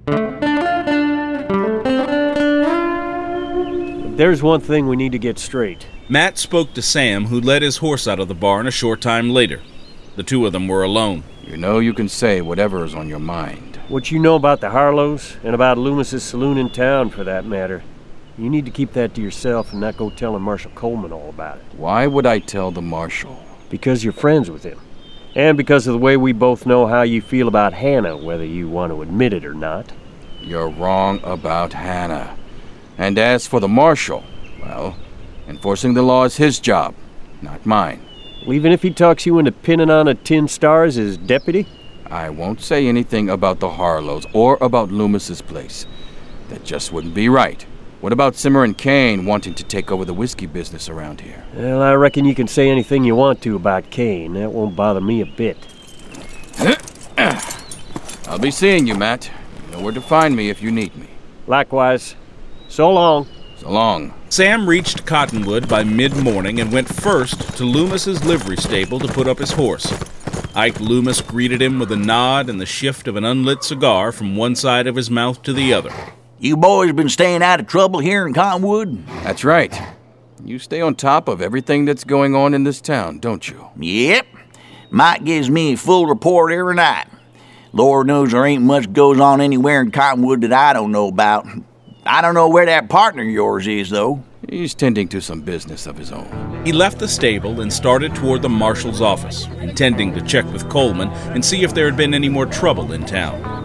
There's one thing we need to get straight. Matt spoke to Sam, who led his horse out of the barn a short time later. The two of them were alone. You know you can say whatever is on your mind. What you know about the Harlows, and about Loomis's saloon in town, for that matter, you need to keep that to yourself and not go telling Marshal Coleman all about it. Why would I tell the Marshal? Because you're friends with him. And because of the way we both know how you feel about Hannah, whether you want to admit it or not. You're wrong about Hannah. And as for the Marshal, well, enforcing the law is his job, not mine. Well, even if he talks you into pinning on a tin star as his deputy? I won't say anything about the Harlows or about Loomis's place. That just wouldn't be right. What about Cimarron Kane wanting to take over the whiskey business around here? Well, I reckon you can say anything you want to about Kane. That won't bother me a bit. I'll be seeing you, Matt. You know where to find me if you need me. Likewise. So long. So long. Sam reached Cottonwood by mid-morning and went first to Loomis's livery stable to put up his horse. Ike Loomis greeted him with a nod and the shift of an unlit cigar from one side of his mouth to the other. You boys been staying out of trouble here in Cottonwood? That's right. You stay on top of everything that's going on in this town, don't you? Yep. Mike gives me a full report every night. Lord knows there ain't much goes on anywhere in Cottonwood that I don't know about. I don't know where that partner of yours is, though. He's tending to some business of his own. He left the stable and started toward the marshal's office, intending to check with Coleman and see if there had been any more trouble in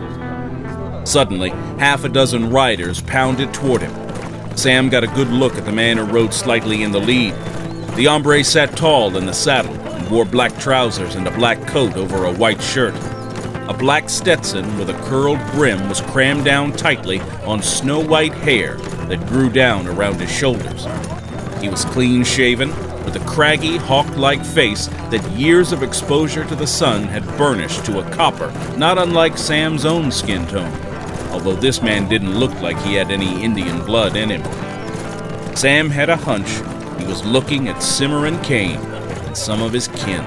town. Suddenly, half a dozen riders pounded toward him. Sam got a good look at the man who rode slightly in the lead. The hombre sat tall in the saddle and wore black trousers and a black coat over a white shirt. A black Stetson with a curled brim was crammed down tightly on snow-white hair that grew down around his shoulders. He was clean-shaven, with a craggy, hawk-like face that years of exposure to the sun had burnished to a copper, not unlike Sam's own skin tone, although this man didn't look like he had any Indian blood in him. Sam had a hunch he was looking at Cimarron Kane and some of his kin.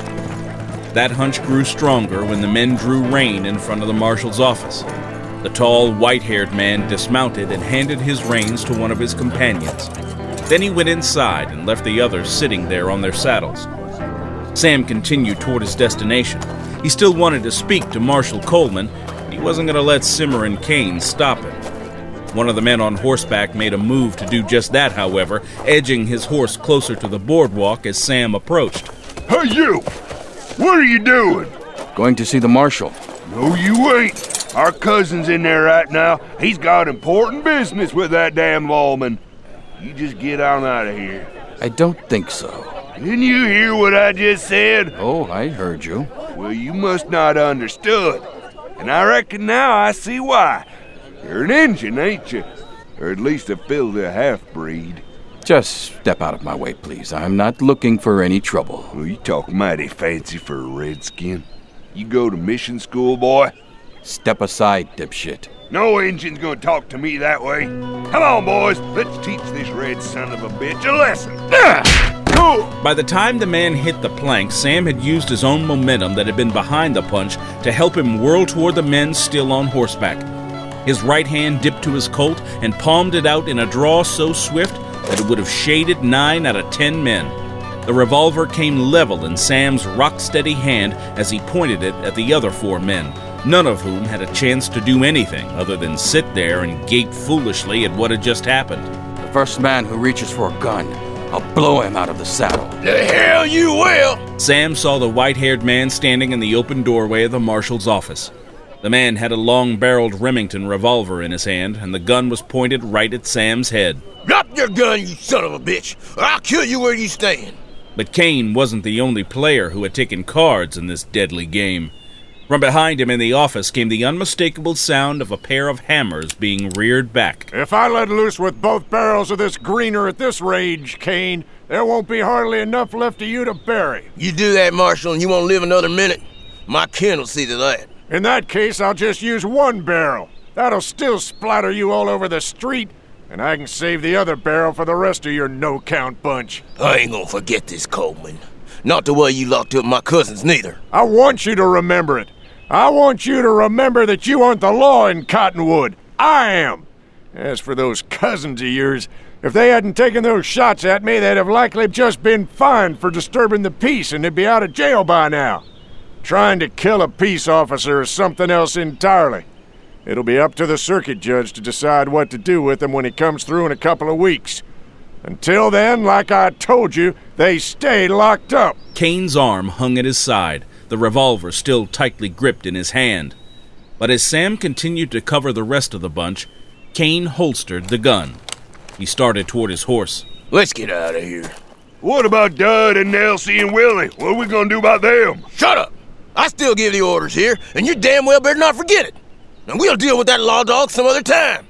That hunch grew stronger when the men drew rein in front of the marshal's office. The tall, white-haired man dismounted and handed his reins to one of his companions. Then he went inside and left the others sitting there on their saddles. Sam continued toward his destination. He still wanted to speak to Marshal Coleman, but he wasn't going to let Cimarron Kane stop him. One of the men on horseback made a move to do just that, however, edging his horse closer to the boardwalk as Sam approached. Hey, you! What are you doing? Going to see the marshal. No, you ain't. Our cousin's in there right now. He's got important business with that damn lawman. You just get on out of here. I don't think so. Didn't you hear what I just said? Oh, I heard you. Well, you must not understood. And I reckon now I see why. You're an Injun, ain't you? Or at least a filthy half-breed. Just step out of my way, please. I'm not looking for any trouble. Well, you talk mighty fancy for a redskin. You go to mission school, boy? Step aside, dipshit. No Injun's gonna talk to me that way. Come on, boys. Let's teach this red son of a bitch a lesson. Ah! By the time the man hit the plank, Sam had used his own momentum that had been behind the punch to help him whirl toward the men still on horseback. His right hand dipped to his Colt and palmed it out in a draw so swift that it would have shaded nine out of ten men. The revolver came level in Sam's rock-steady hand as he pointed it at the other four men, none of whom had a chance to do anything other than sit there and gape foolishly at what had just happened. The first man who reaches for a gun, I'll blow him out of the saddle. The hell you will! Sam saw the white-haired man standing in the open doorway of the marshal's office. The man had a long-barreled Remington revolver in his hand, and the gun was pointed right at Sam's head. Drop your gun, you son of a bitch, or I'll kill you where you stand. But Kane wasn't the only player who had taken cards in this deadly game. From behind him in the office came the unmistakable sound of a pair of hammers being reared back. If I let loose with both barrels of this greener at this range, Kane, there won't be hardly enough left of you to bury. You do that, Marshal, and you won't live another minute. My kin will see to that. In that case, I'll just use one barrel. That'll still splatter you all over the street, and I can save the other barrel for the rest of your no-count bunch. I ain't gonna forget this, Coleman. Not the way you locked up my cousins, neither. I want you to remember it. I want you to remember that you aren't the law in Cottonwood. I am. As for those cousins of yours, if they hadn't taken those shots at me, they'd have likely just been fined for disturbing the peace, and they'd be out of jail by now. Trying to kill a peace officer is something else entirely. It'll be up to the circuit judge to decide what to do with them when he comes through in a couple of weeks. Until then, like I told you, they stay locked up. Kane's arm hung at his side, the revolver still tightly gripped in his hand. But as Sam continued to cover the rest of the bunch, Kane holstered the gun. He started toward his horse. Let's get out of here. What about Dud and Nelsie and Willie? What are we gonna do about them? Shut up! I still give the orders here, and you damn well better not forget it. And we'll deal with that law dog some other time.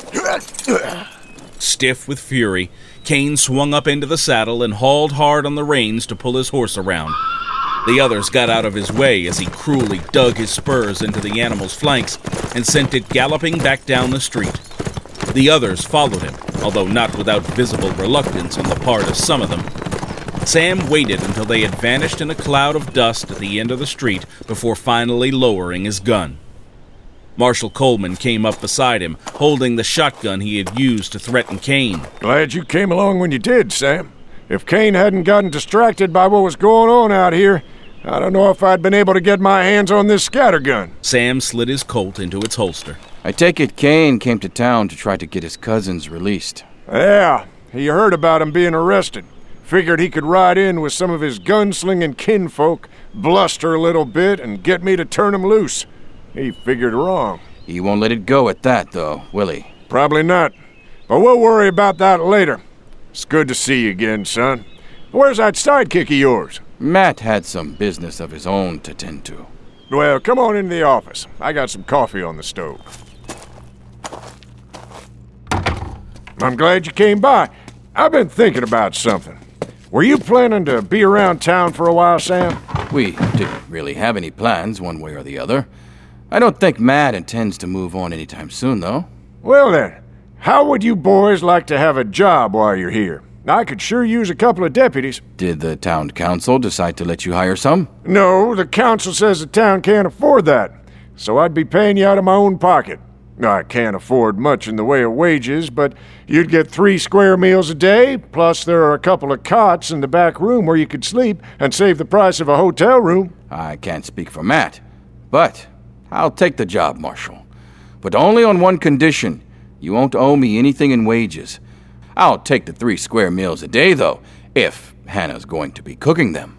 Stiff with fury, Kane swung up into the saddle and hauled hard on the reins to pull his horse around. The others got out of his way as he cruelly dug his spurs into the animal's flanks and sent it galloping back down the street. The others followed him, although not without visible reluctance on the part of some of them. Sam waited until they had vanished in a cloud of dust at the end of the street before finally lowering his gun. Marshal Coleman came up beside him, holding the shotgun he had used to threaten Kane. Glad you came along when you did, Sam. If Kane hadn't gotten distracted by what was going on out here, I don't know if I'd been able to get my hands on this scattergun. Sam slid his Colt into its holster. I take it Kane came to town to try to get his cousins released. Yeah, he heard about him being arrested. Figured he could ride in with some of his gunslinging kinfolk, bluster a little bit, and get me to turn him loose. He figured wrong. He won't let it go at that, though, will he? Probably not. But we'll worry about that later. It's good to see you again, son. Where's that sidekick of yours? Matt had some business of his own to tend to. Well, come on into the office. I got some coffee on the stove. I'm glad you came by. I've been thinking about something. Were you planning to be around town for a while, Sam? We didn't really have any plans, one way or the other. I don't think Matt intends to move on anytime soon, though. Well then, how would you boys like to have a job while you're here? I could sure use a couple of deputies. Did the town council decide to let you hire some? No, the council says the town can't afford that, so I'd be paying you out of my own pocket. I can't afford much in the way of wages, but you'd get three square meals a day, plus there are a couple of cots in the back room where you could sleep and save the price of a hotel room. I can't speak for Matt, but I'll take the job, Marshal. But only on one condition. You won't owe me anything in wages. I'll take the three square meals a day, though, if Hannah's going to be cooking them.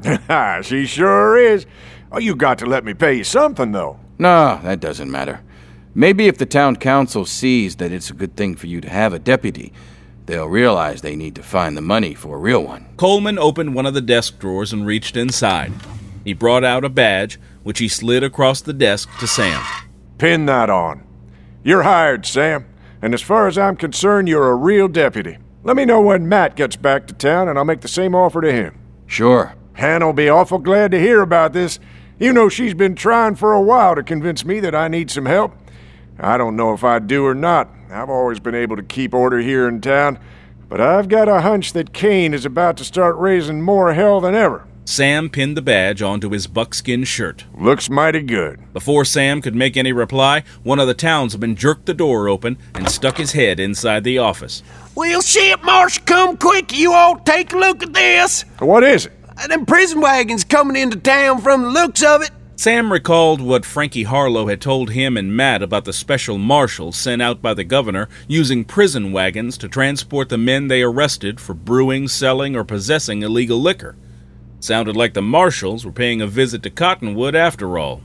She sure is. Oh, you got to let me pay you something, though. No, that doesn't matter. Maybe if the town council sees that it's a good thing for you to have a deputy, they'll realize they need to find the money for a real one. Coleman opened one of the desk drawers and reached inside. He brought out a badge, which he slid across the desk to Sam. Pin that on. You're hired, Sam. And as far as I'm concerned, you're a real deputy. Let me know when Matt gets back to town, and I'll make the same offer to him. Sure. Hannah'll be awful glad to hear about this. You know she's been trying for a while to convince me that I need some help. I don't know if I do or not. I've always been able to keep order here in town, but I've got a hunch that Kane is about to start raising more hell than ever. Sam pinned the badge onto his buckskin shirt. Looks mighty good. Before Sam could make any reply, one of the townsmen jerked the door open and stuck his head inside the office. Well, shit, Marshal, come quick. You all take a look at this. What is it? Uh, them prison wagons coming into town from the looks of it. Sam recalled what Frankie Harlow had told him and Matt about the special marshals sent out by the governor using prison wagons to transport the men they arrested for brewing, selling, or possessing illegal liquor. Sounded like the marshals were paying a visit to Cottonwood after all.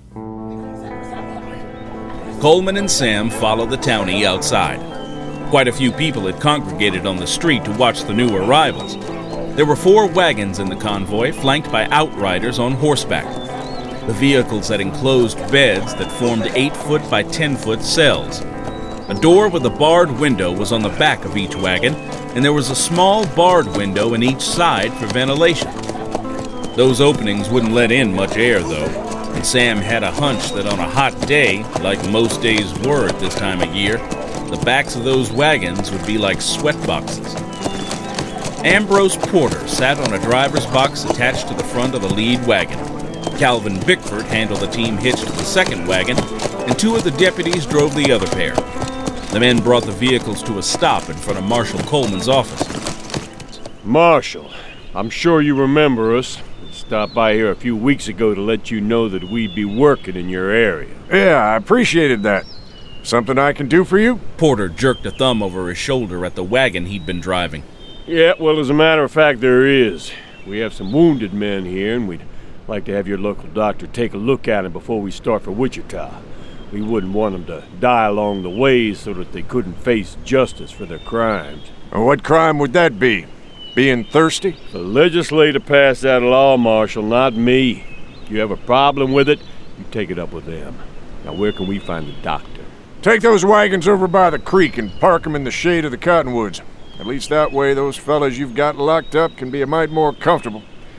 Coleman and Sam followed the townie outside. Quite a few people had congregated on the street to watch the new arrivals. There were four wagons in the convoy, flanked by outriders on horseback. The vehicles had enclosed beds that formed eight-foot by ten-foot cells. A door with a barred window was on the back of each wagon, and there was a small barred window in each side for ventilation. Those openings wouldn't let in much air, though, and Sam had a hunch that on a hot day, like most days were at this time of year, the backs of those wagons would be like sweat boxes. Ambrose Porter sat on a driver's box attached to the front of the lead wagon. Calvin Bickford handled the team hitched to the second wagon, and two of the deputies drove the other pair. The men brought the vehicles to a stop in front of Marshal Coleman's office. Marshal, I'm sure you remember us. We stopped by here a few weeks ago to let you know that we'd be working in your area. Yeah, I appreciated that. Something I can do for you? Porter jerked a thumb over his shoulder at the wagon he'd been driving. Yeah, well, as a matter of fact, there is. We have some wounded men here, and we'd like to have your local doctor take a look at them before we start for Wichita. We wouldn't want them to die along the way so that they couldn't face justice for their crimes. What crime would that be? Being thirsty? The legislature passed that law, Marshal, not me. If you have a problem with it, you take it up with them. Now, where can we find the doctor? Take those wagons over by the creek and park them in the shade of the cottonwoods. At least that way those fellas you've got locked up can be a mite more comfortable.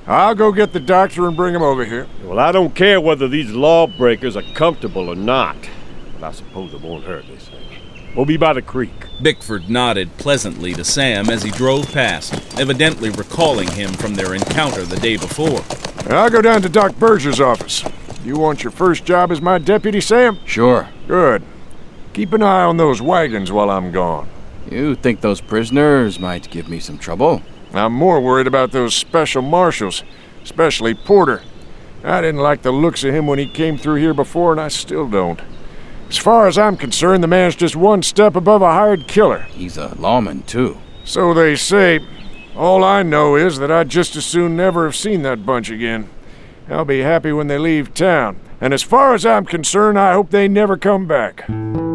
I'll go get the doctor and bring him over here. Well, I don't care whether these lawbreakers are comfortable or not, but I suppose it won't hurt this thing. We'll be by the creek. Bickford nodded pleasantly to Sam as he drove past, evidently recalling him from their encounter the day before. I'll go down to Doc Berger's office. You want your first job as my deputy, Sam? Sure. Good. Keep an eye on those wagons while I'm gone. You think those prisoners might give me some trouble? I'm more worried about those special marshals, especially Porter. I didn't like the looks of him when he came through here before, and I still don't. As far as I'm concerned, the man's just one step above a hired killer. He's a lawman, too. So they say. All I know is that I'd just as soon never have seen that bunch again. I'll be happy when they leave town. And as far as I'm concerned, I hope they never come back.